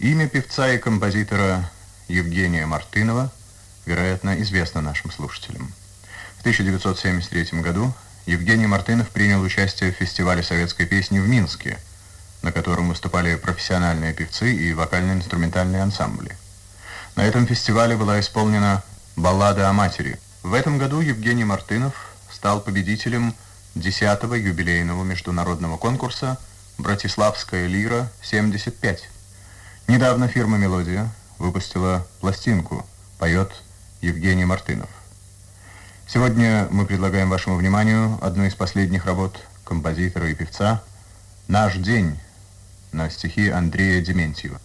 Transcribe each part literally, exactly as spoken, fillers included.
Имя певца и композитора Евгения Мартынова, вероятно, известно нашим слушателям. В тысяча девятьсот семьдесят третьем году Евгений Мартынов принял участие в фестивале советской песни в Минске, на котором выступали профессиональные певцы и вокально-инструментальные ансамбли. На этом фестивале была исполнена «Баллада о матери». В этом году Евгений Мартынов стал победителем десятого юбилейного международного конкурса «Братиславская лира-семьдесят пять». Недавно фирма «Мелодия» выпустила пластинку «Поет Евгений Мартынов». Сегодня мы предлагаем вашему вниманию одну из последних работ композитора и певца «Наш день» на стихи Андрея Дементьева.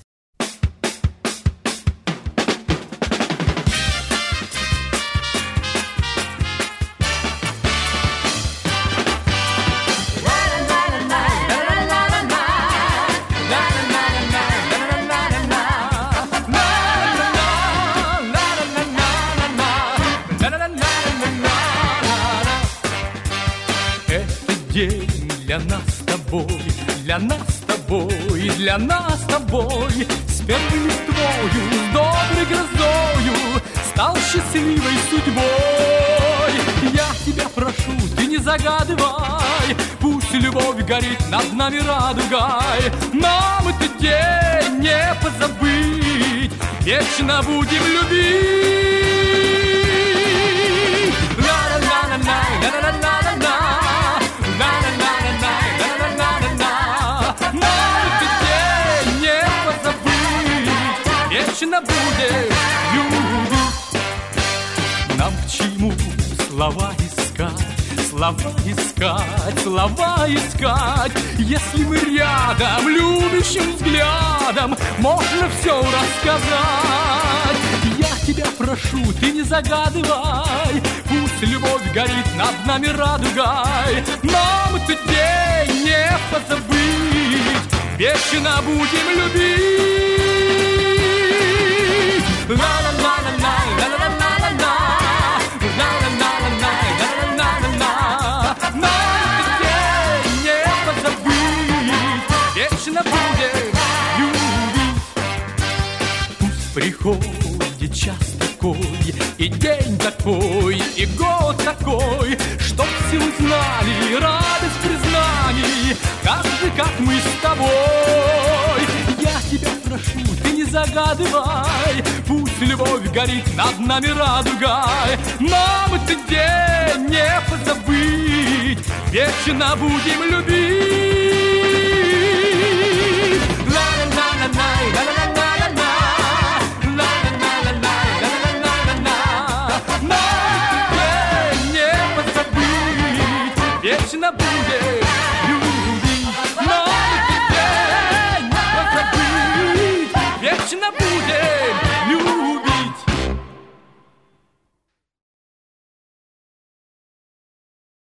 День для нас с тобой, для нас с тобой, для нас с тобой. С первой листвою, с доброй грозою стал счастливой судьбой. Я тебя прошу, ты не загадывай, пусть любовь горит над нами радугой. Нам этот день не позабыть, вечно будем любить. Ла-ла-ла-ла-ла, ла-ла-ла-ла-ла. Вечно будет любить. Нам к чему слова искать, слова искать, слова искать, если мы рядом, любящим взглядом можно все рассказать. Я тебя прошу, ты не загадывай, пусть любовь горит над нами радугой. Нам этот день не позабыть, вечно будем любить. Ла-ла-ла-ла-ла, ла-ла-ла-ла-ла, ла-ла-ла-ла-ла, ла-ла-ла-ла-ла. Нам этот день не позабыть, вечно будем любить. Пусть приходит час такой, и день такой, и год такой, чтоб все узнали радость признаний, как же, как мы с тобой. Я тебя прошу, ты не загадывай, пусть любовь горит над нами радугой. Нам этот день не позабыть, вечно будем любить. Ла-ла-ла-ла-ла, ла-ла-ла-ла-ла, ла-ла-ла-ла-ла, ла-ла-ла-ла-ла. Нам этот день не позабыть, вечно будем любить.